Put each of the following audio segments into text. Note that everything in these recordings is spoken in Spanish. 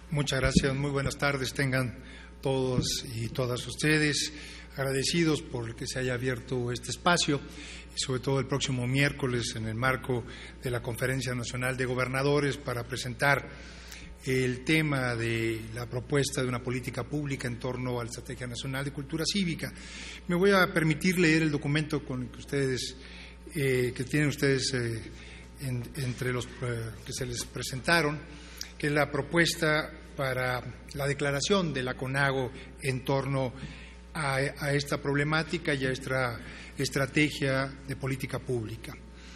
Muchas gracias, muy buenas tardes tengan todos y todas ustedes, agradecidos por que se haya abierto este espacio y sobre todo el próximo miércoles en el marco de la Conferencia Nacional de Gobernadores para presentar el tema de la propuesta de una política pública en torno a la Estrategia Nacional de Cultura Cívica. Me voy a permitir leer el documento con el que ustedes, que tienen ustedes entre los que se les presentaron, que es la propuesta para la declaración de la CONAGO en torno a esta problemática y a esta estrategia de política pública.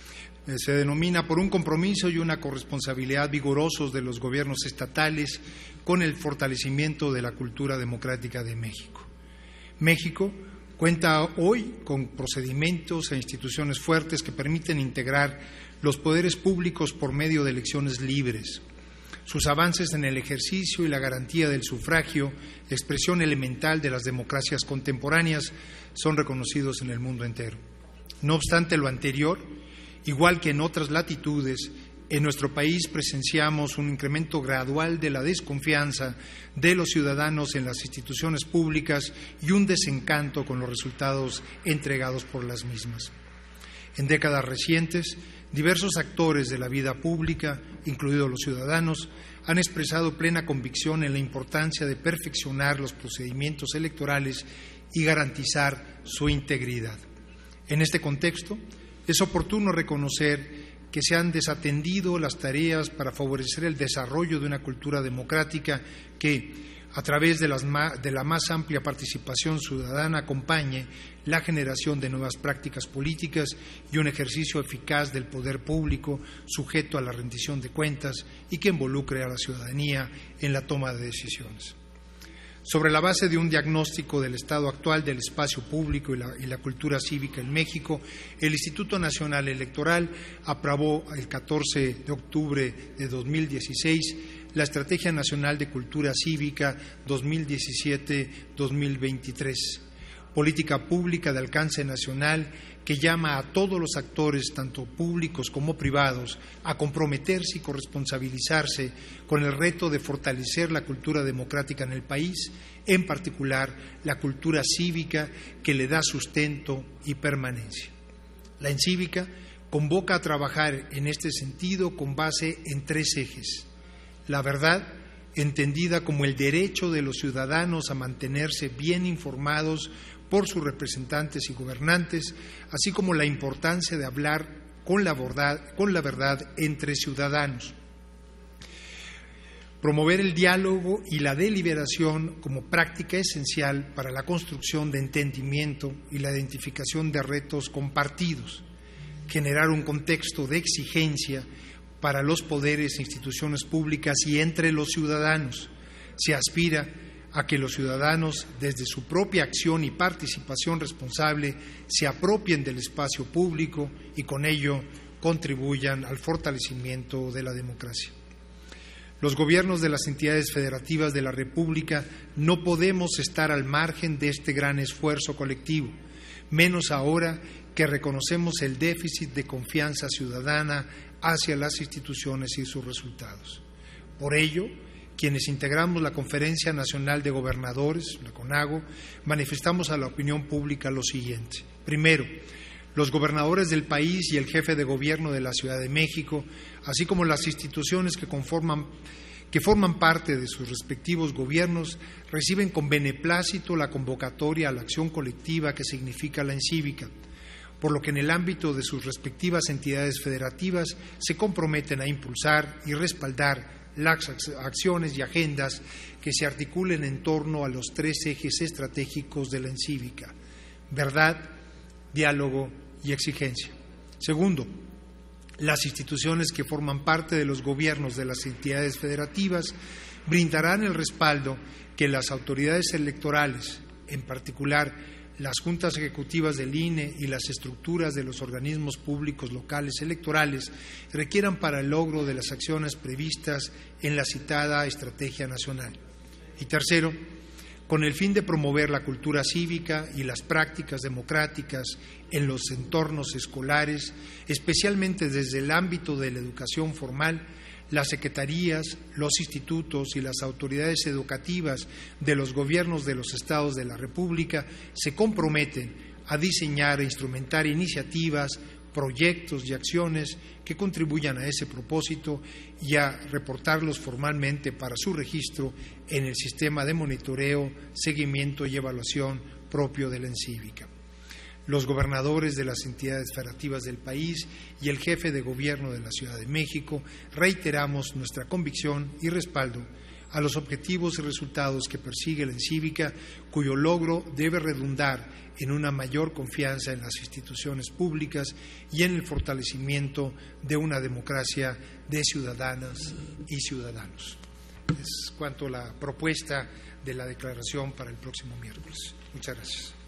Se denomina por un compromiso y una corresponsabilidad vigorosos de los gobiernos estatales con el fortalecimiento de la cultura democrática de México. México cuenta hoy con procedimientos e instituciones fuertes que permiten integrar los poderes públicos por medio de elecciones libres. Sus avances en el ejercicio y la garantía del sufragio, expresión elemental de las democracias contemporáneas, son reconocidos en el mundo entero. No obstante lo anterior, igual que en otras latitudes, en nuestro país presenciamos un incremento gradual de la desconfianza de los ciudadanos en las instituciones públicas y un desencanto con los resultados entregados por las mismas. En décadas recientes, diversos actores de la vida pública, incluidos los ciudadanos, han expresado plena convicción en la importancia de perfeccionar los procedimientos electorales y garantizar su integridad. En este contexto, es oportuno reconocer que se han desatendido las tareas para favorecer el desarrollo de una cultura democrática que, a través de la más amplia participación ciudadana, acompañe la generación de nuevas prácticas políticas y un ejercicio eficaz del poder público sujeto a la rendición de cuentas y que involucre a la ciudadanía en la toma de decisiones. Sobre la base de un diagnóstico del estado actual del espacio público y la cultura cívica en México, el Instituto Nacional Electoral aprobó el 14 de octubre de 2016 la Estrategia Nacional de Cultura Cívica 2017-2023, política pública de alcance nacional que llama a todos los actores, tanto públicos como privados, a comprometerse y corresponsabilizarse con el reto de fortalecer la cultura democrática en el país, en particular la cultura cívica que le da sustento y permanencia. La Encívica convoca a trabajar en este sentido con base en tres ejes: la verdad, entendida como el derecho de los ciudadanos a mantenerse bien informados por sus representantes y gobernantes, así como la importancia de hablar con la verdad entre ciudadanos. Promover el diálogo y la deliberación como práctica esencial para la construcción de entendimiento y la identificación de retos compartidos. Generar un contexto de exigencia para los poderes e instituciones públicas y entre los ciudadanos. Se aspira a que los ciudadanos, desde su propia acción y participación responsable, se apropien del espacio público y con ello contribuyan al fortalecimiento de la democracia. Los gobiernos de las entidades federativas de la República no podemos estar al margen de este gran esfuerzo colectivo, menos ahora que reconocemos el déficit de confianza ciudadana hacia las instituciones y sus resultados. Por ello, quienes integramos la Conferencia Nacional de Gobernadores, la CONAGO, manifestamos a la opinión pública lo siguiente. Primero, los gobernadores del país y el jefe de gobierno de la Ciudad de México, así como las instituciones que forman parte de sus respectivos gobiernos, reciben con beneplácito la convocatoria a la acción colectiva que significa la Encívica, por lo que en el ámbito de sus respectivas entidades federativas se comprometen a impulsar y respaldar las acciones y agendas que se articulen en torno a los tres ejes estratégicos de la Encívica: verdad, diálogo y exigencia. Segundo, las instituciones que forman parte de los gobiernos de las entidades federativas brindarán el respaldo que las autoridades electorales, en particular las juntas ejecutivas del INE y las estructuras de los organismos públicos locales electorales, requieran para el logro de las acciones previstas en la citada Estrategia Nacional. Y tercero, con el fin de promover la cultura cívica y las prácticas democráticas en los entornos escolares, especialmente desde el ámbito de la educación formal, las secretarías, los institutos y las autoridades educativas de los gobiernos de los estados de la República se comprometen a diseñar e instrumentar iniciativas, proyectos y acciones que contribuyan a ese propósito y a reportarlos formalmente para su registro en el sistema de monitoreo, seguimiento y evaluación propio de la Encívica. Los gobernadores de las entidades federativas del país y el jefe de gobierno de la Ciudad de México reiteramos nuestra convicción y respaldo a los objetivos y resultados que persigue la Encívica, cuyo logro debe redundar en una mayor confianza en las instituciones públicas y en el fortalecimiento de una democracia de ciudadanas y ciudadanos. Es cuanto a la propuesta de la declaración para el próximo miércoles. Muchas gracias.